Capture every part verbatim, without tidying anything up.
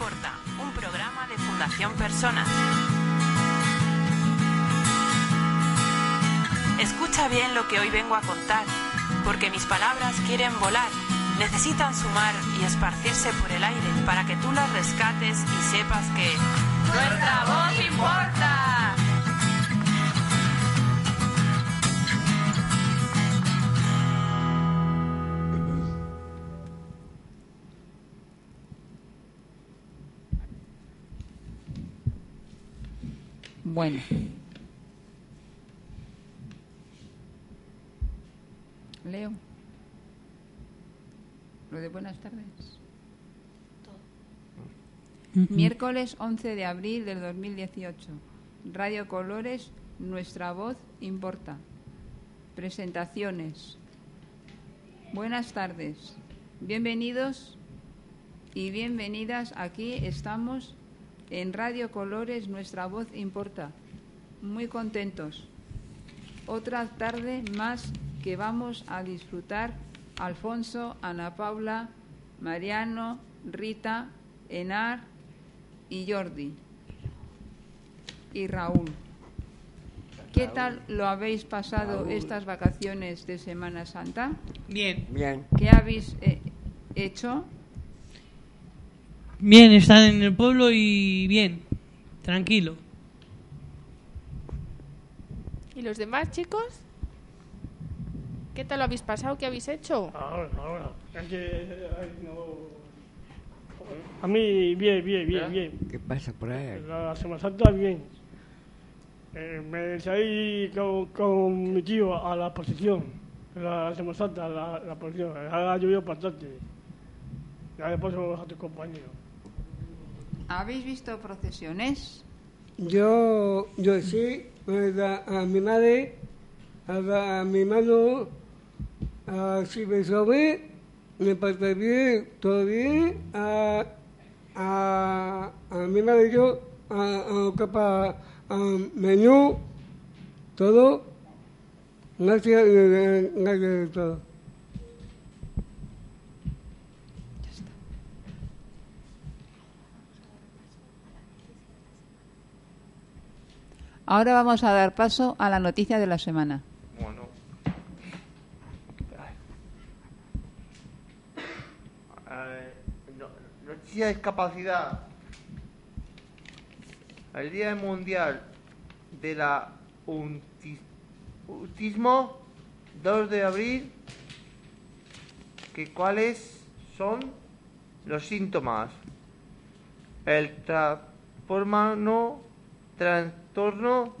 Importa, un programa de Fundación Personas. Escucha bien lo que hoy vengo a contar, porque mis palabras quieren volar, necesitan sumar y esparcirse por el aire para que tú las rescates y sepas que ¡nuestra voz importa! Bueno. Leo. Lo de buenas tardes. Uh-huh. Miércoles once de abril del dos mil dieciocho. Radio Colores, nuestra voz importa. Presentaciones. Buenas tardes. Bienvenidos y bienvenidas. Aquí estamos en Radio Colores, nuestra voz importa. Muy contentos. Otra tarde más que vamos a disfrutar Alfonso, Ana Paula, Mariano, Rita, Enar y Jordi y Raúl. ¿Qué tal lo habéis pasado Raúl. Estas vacaciones de Semana Santa? Bien. Bien. ¿Qué habéis eh, hecho? Bien, están en el pueblo y bien, tranquilo. ¿Y los demás, chicos? ¿Qué tal lo habéis pasado? ¿Qué habéis hecho? Ahora, ahora. Es que, ay, no. A mí, bien, bien, bien, bien. ¿Qué pasa por ahí? La Semana Santa, bien. Eh, me salí con, con mi tío a la posición. La Semana Santa, la, la posición. Ha llovido bastante. Ya después a tu compañero. ¿Habéis visto procesiones? Yo, yo sí, a, a mi madre, a, a mi hermano, a si me sobe, me pasa bien, todo bien, a, a, a mi madre y yo, a, a capa, a menú, todo, gracias, gracias a todo. Ahora vamos a dar paso a la noticia de la semana. Bueno. Eh, no, noticia de discapacidad. El Día Mundial de la Autismo, dos de abril. Que ¿Cuáles son los síntomas? El trastorno trastorno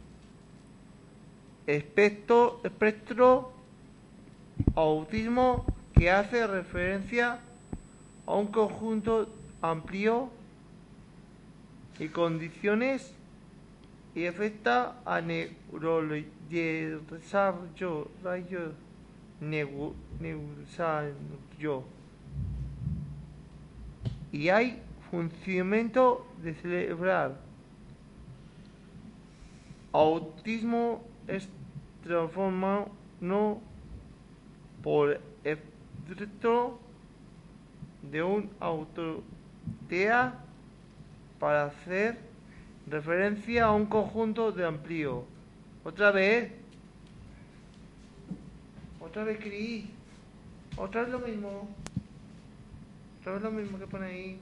espectro, espectro autismo, que hace referencia a un conjunto amplio y condiciones y afecta a neurodesarrollo neurodesarrollo y hay funcionamiento de cerebral. Autismo es transformado no por efecto de un autotea para hacer referencia a un conjunto de amplio. Otra vez. Otra vez, Cris. Otra vez lo mismo. Otra vez lo mismo que pone ahí.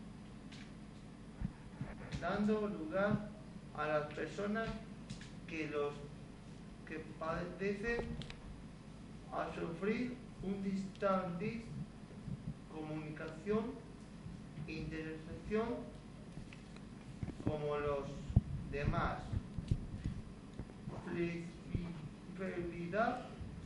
Dando lugar a las personas que los que padecen a sufrir un distante comunicación e interacción como los demás. Flexibilidad,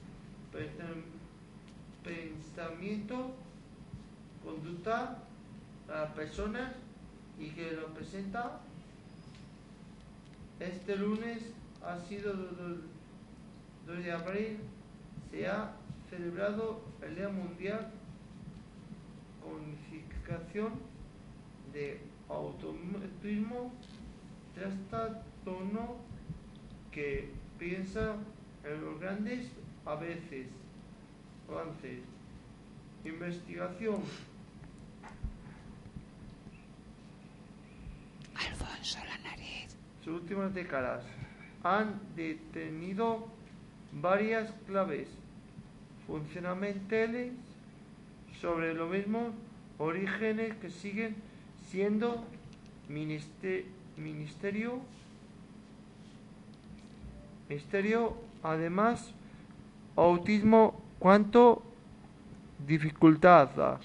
pensamiento, conducta a las personas y que lo presenta. Este lunes ha sido dos de abril, se ha celebrado el Día Mundial Codificación de Autismo, trastorno que piensa en los grandes a veces, avances, investigación sus últimas décadas han detenido varias claves fundamentales sobre los mismos orígenes que siguen siendo minister, ministerio, misterio, además, autismo cuanto dificultad.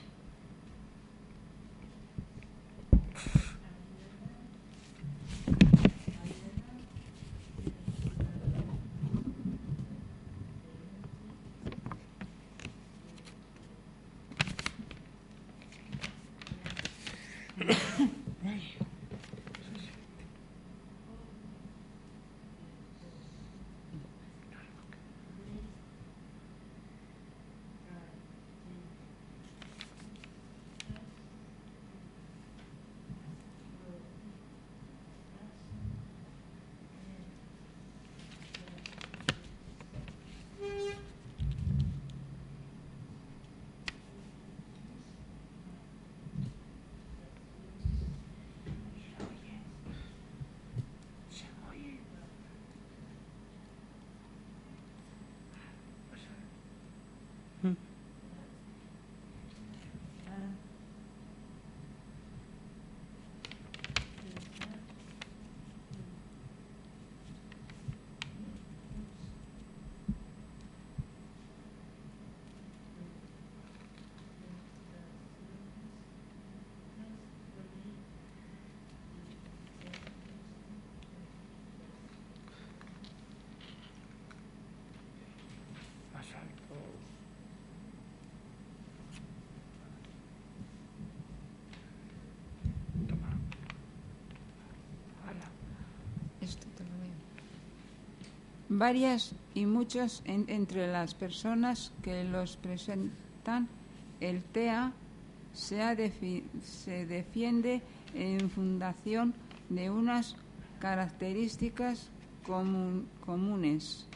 Varias y muchas en, entre las personas que los presentan, el T E A se, ha defi, se defiende en fundación de unas características comun, comunes.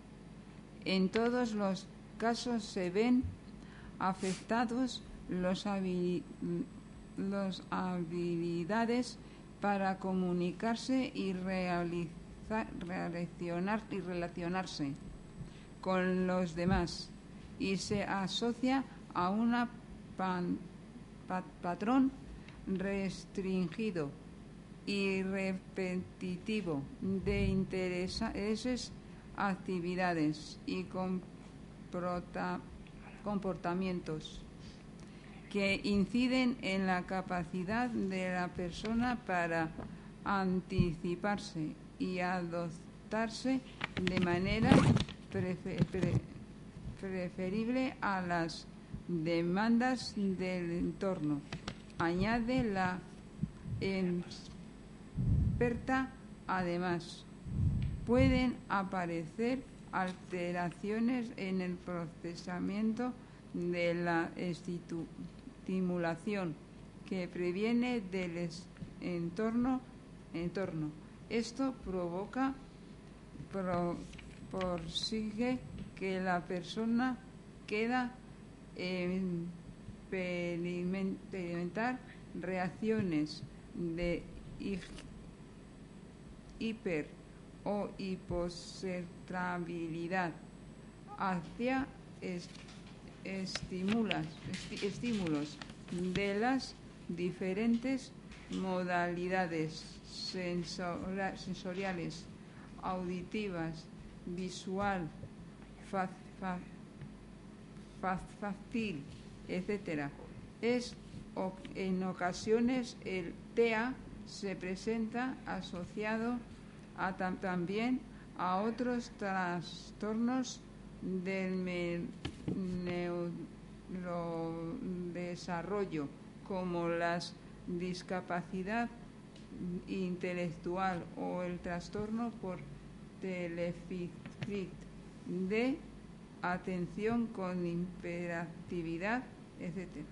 En todos los casos se ven afectados los, habil, los habilidades para comunicarse y realizar Relacionar y relacionarse con los demás y se asocia a un pat, patrón restringido y repetitivo de intereses, actividades y comportamientos que inciden en la capacidad de la persona para anticiparse y adaptarse de manera prefer, pre, preferible a las demandas del entorno. Añade la experta, además, pueden aparecer alteraciones en el procesamiento de la estimulación que previene del entorno, entorno. Esto provoca, pro, prosigue que la persona queda en experimentar reacciones de hiper o hiposensibilidad hacia est, estimulas, est, estímulos de las diferentes modalidades sensoriales, auditivas, visual, fa, fa, fa, táctil, etcétera. Es en ocasiones el T E A se presenta asociado a, tam, también a otros trastornos del neurodesarrollo, como la discapacidad intelectual o el trastorno por déficit de atención con hiperactividad, etcétera.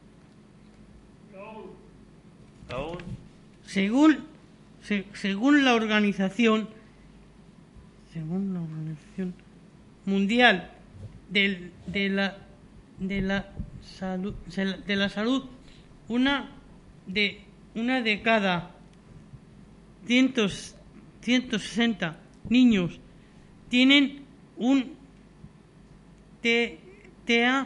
Según, se, según la organización, según la organización mundial del, de la de la salud de la salud, una de una de cada cientos ciento sesenta niños tienen un T A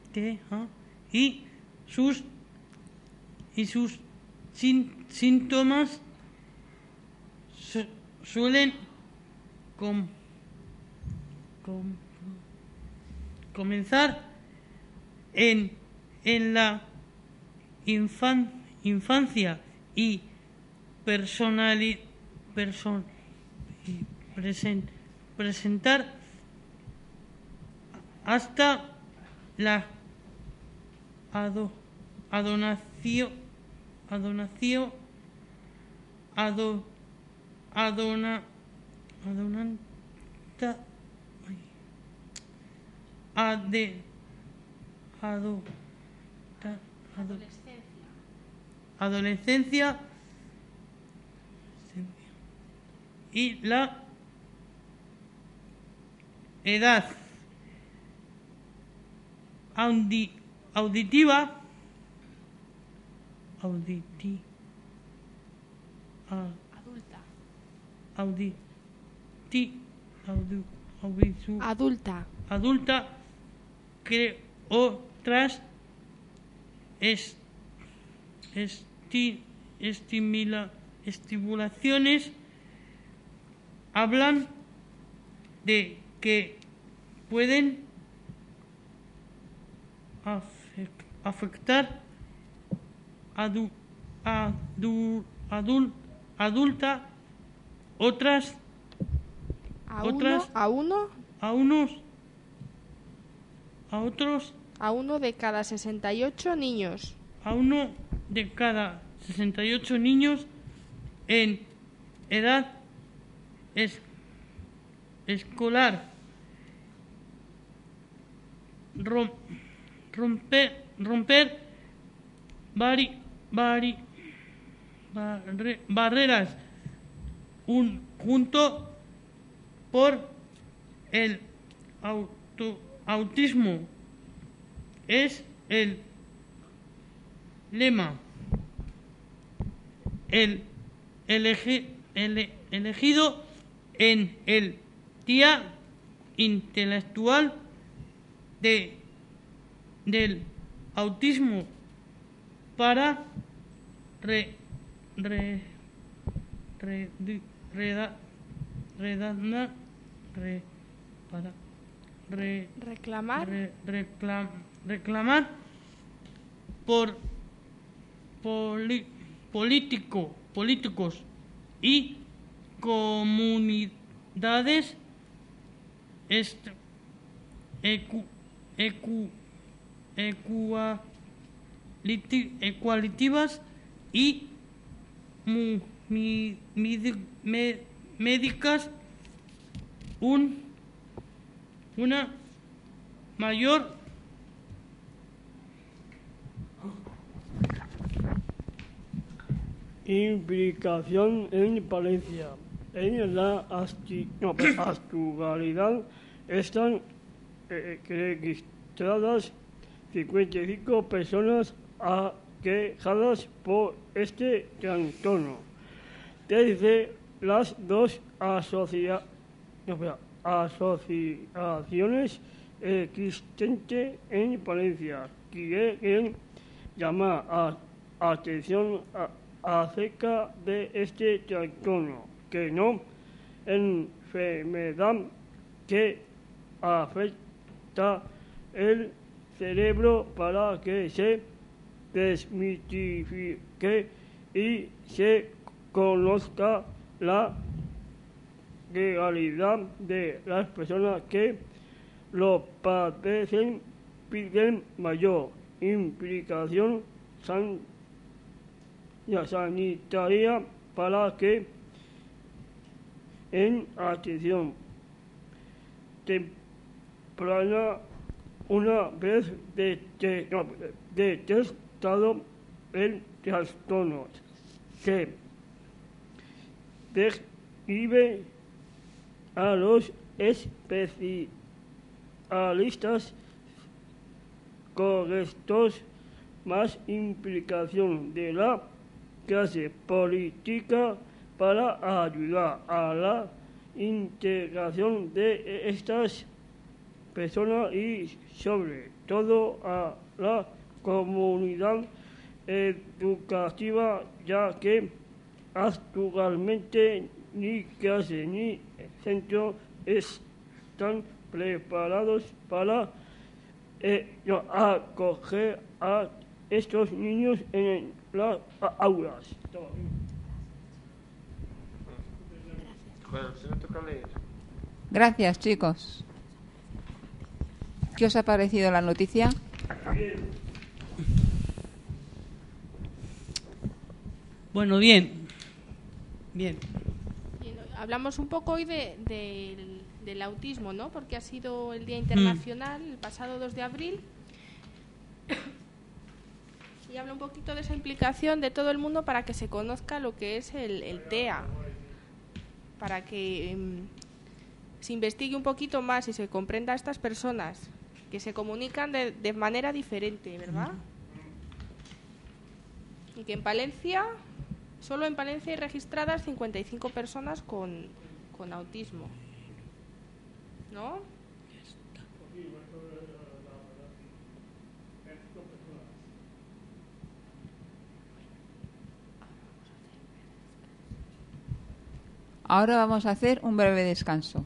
y sus y sus sin- síntomas su- suelen com- com- comenzar en, en la infan- infancia y personali- person- y presen- presentar hasta la ado- adonación adonación ado, adona adonanta ay, ade, ado, ta- ado- adolescencia y la edad audi- auditiva auditi, a- Adulta. auditi, audu- audisu- Adulta. adulta que otras es, esti- estimula- estimulaciones hablan de que pueden afec- afectar adu, adu, adul, adulta otras A Otras- uno, a uno, a unos a otros a uno de cada sesenta y ocho niños. a uno de cada sesenta y ocho niños en edad es, escolar. Rom- romper romper vari, vari, barre- barreras un junto por el auto, autismo es el lema el, elegi- ele- elegido en el Día Intelectual de, del Autismo para re, re, re, di- reda- redanda- re- para re- Reclamar. re- reclam- reclamar por poli- político, políticos y comunidades est- ecu, ecu, ecualiti- ecualitativas y mu- mi- midi- me- médicas un, una mayor Implicación en Palencia. En la asti- no, pues, actualidad están eh, registradas cincuenta y cinco personas aquejadas por este trastorno. Desde las dos asocia- no, espera, asociaciones existentes en Palencia quieren llamar a atención a acerca de este trastorno, que no enfermedad que afecta el cerebro para que se desmitifique y se conozca la realidad de las personas que lo padecen, piden mayor implicación san la sanitaria para que en atención temprana una vez de, de, no, detectado el trastorno se describe a los especialistas correctos más implicación de la clase política para ayudar a la integración de estas personas y sobre todo a la comunidad educativa, ya que actualmente ni clase ni centro están preparados para eh, acoger a estos niños en las aulas. Bueno, se me toca leer. Gracias, chicos. ¿Qué os ha parecido la noticia? Bueno, bien. Bien. Bien, hablamos un poco hoy de, del, del autismo, ¿no? Porque ha sido el Día Internacional, el pasado dos de abril. Y habla un poquito de esa implicación de todo el mundo para que se conozca lo que es el, el T E A. Para que um, se investigue un poquito más y se comprenda a estas personas que se comunican de, de manera diferente, ¿verdad? Y que en Palencia, solo en Palencia hay registradas cincuenta y cinco personas con, con autismo, ¿no? Ahora vamos a hacer un breve descanso.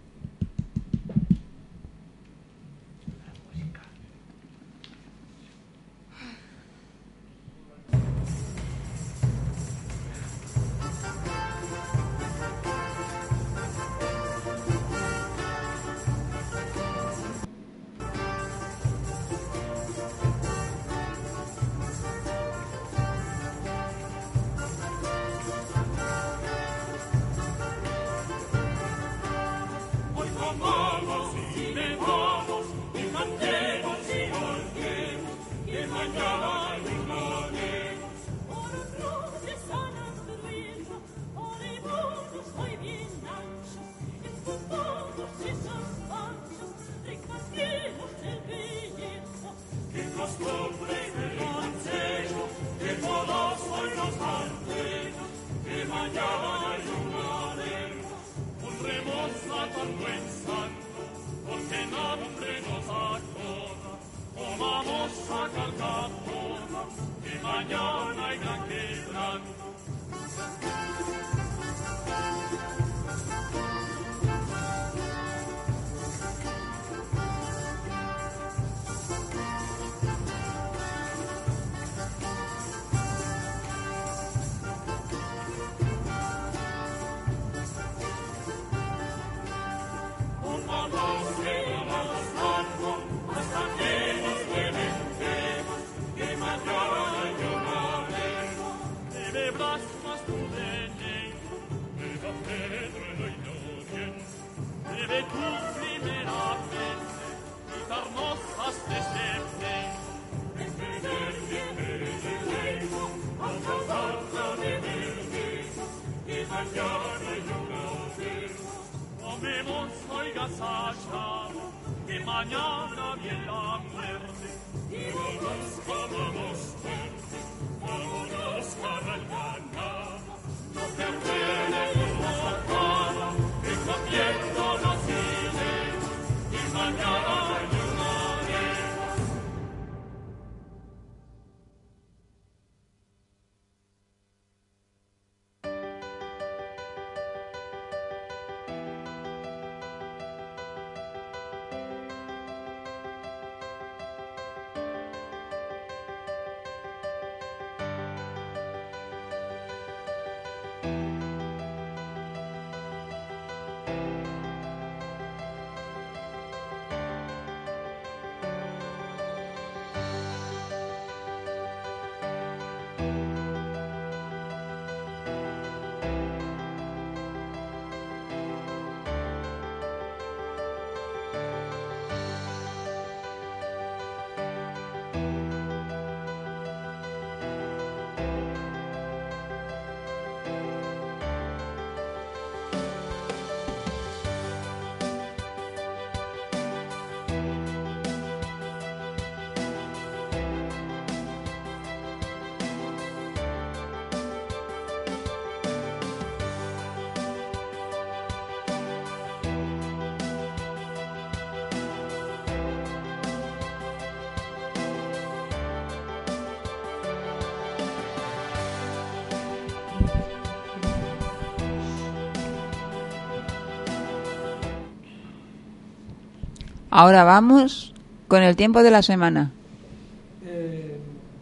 Ahora vamos con el tiempo de la semana. Eh,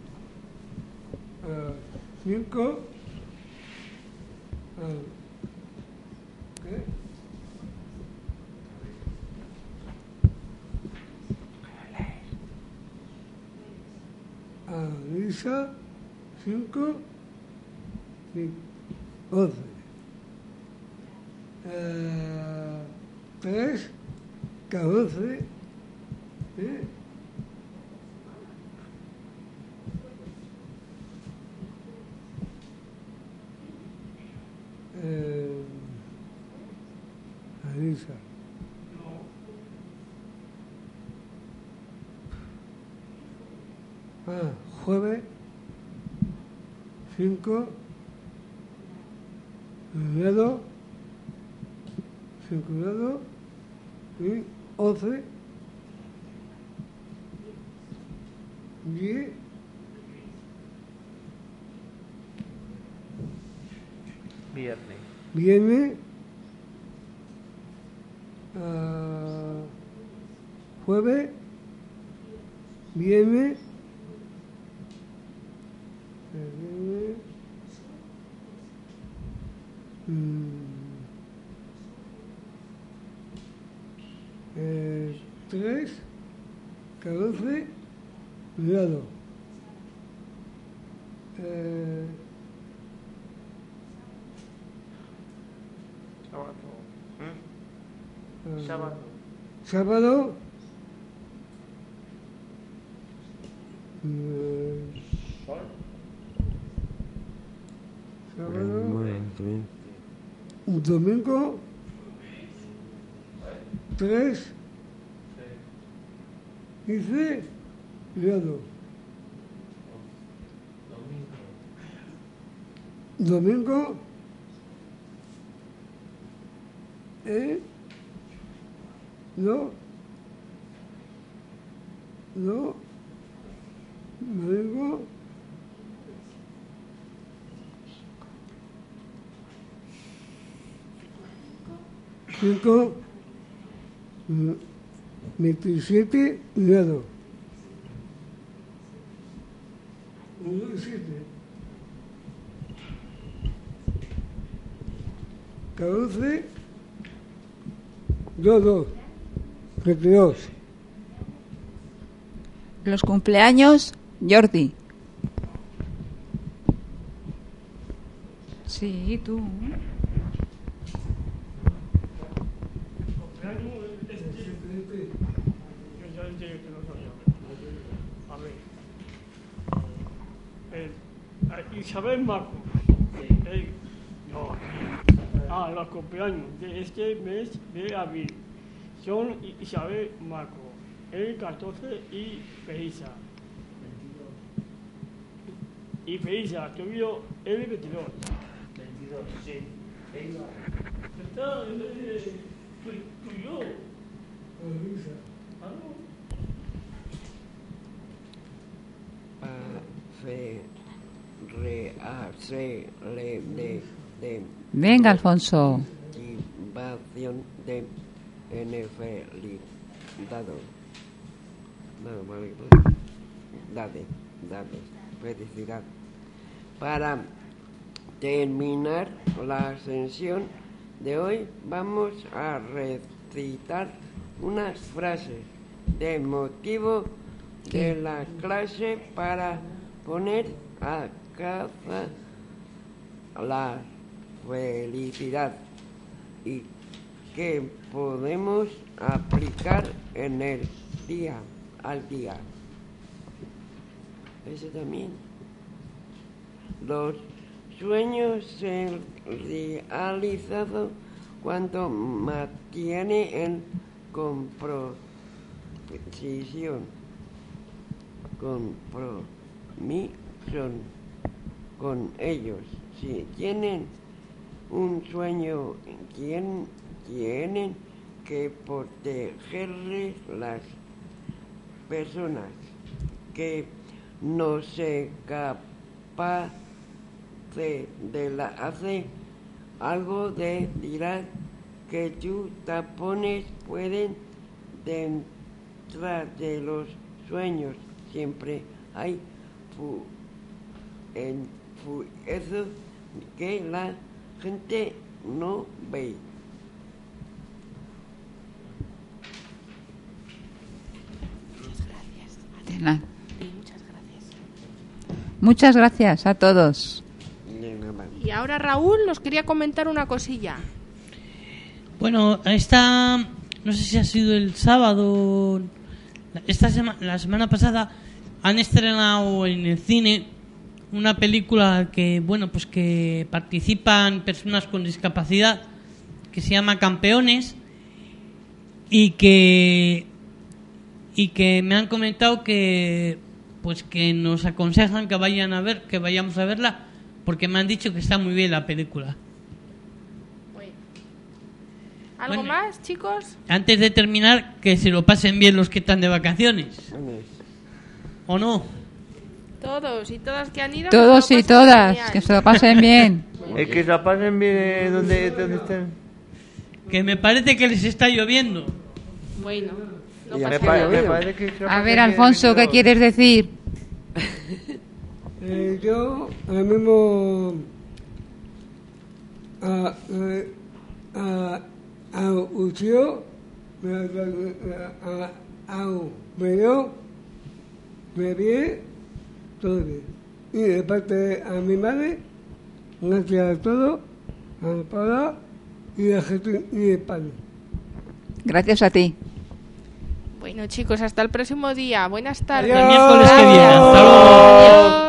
ah, cinco. ah, ¿qué? Ah, Lisa, cinco, y once. Eh, tres, catorce. ¿eh? Eh, Alisa. Ah, jueves, cinco, dedo, cinco dedos y once, diez, Viernes. viernes, ah, jueves, viernes, viernes, mm, eh, tres, catorce, cuidado. Eh, Sábado. ah, Sábado. Sábado. eh, sábado. Un domingo. Tres. Quince. Cuidado. Domingo. ¿Eh? No. No. Domingo. Cinco. mm, veintisiete. Cuidado. Uno y siete. Catorce. Dos, dos. veintidós. Los cumpleaños, Jordi. Sí, tú. A ver. Eh, eh, Isabel Marco. Eh, no. Ah, los cumpleaños de este mes de abril son Isabel Marco, el catorce y Felisa. Y Felisa, tuyo el veintidós. veintidós, sí. Está, eh, tu- tuyo. Ah, no. A, C, re, a, C, le, de, de. Venga, Alfonso. Motivación de N F L. Dado. No, vale, pues. Dade, dade. Felicidad. Para terminar la sesión de hoy, vamos a recitar unas frases de motivo de la clase para poner a caza la felicidad y que podemos aplicar en el día al día. Eso también. Los sueños se realizan cuando mantiene en compromiso, compromiso con ellos. Si tienen un sueño, tienen, tienen que protegerles las personas que no se capaz de, de la hace algo de dirán que tus tapones pueden Tras de los sueños siempre hay fu en fu eso que la gente no ve. Adelante. Muchas gracias a todos. Y ahora Raúl nos quería comentar una cosilla. Bueno, esta, no sé si ha sido el sábado, esta sema, la semana pasada han estrenado en el cine una película que, bueno, pues que participan personas con discapacidad, que se llama Campeones, y que y que me han comentado que pues que nos aconsejan que vayan a ver, que vayamos a verla, porque me han dicho que está muy bien la película. Bueno. ¿Algo Bueno, más, chicos? Antes de terminar, que se lo pasen bien los que están de vacaciones. ¿O no? Todos y todas que han ido. Todos que y se lo pasen todas, genial. que se lo pasen bien. Es que se la pasen bien donde, donde estén. Que me parece que les está lloviendo. Bueno, no Me, pasa pa- nada. me parece que se la A pasen ver, bien Alfonso, ¿qué veintidós. quieres decir? Eh, yo ahora mismo a a a a Ucio me a a me dio me vi todo bien y de parte a mi madre gracias a todo a mi padre y a Jesús y el Padre. Gracias a ti. Bueno, chicos, hasta el próximo día. Buenas tardes. El miércoles que viene. Hasta luego. Adiós.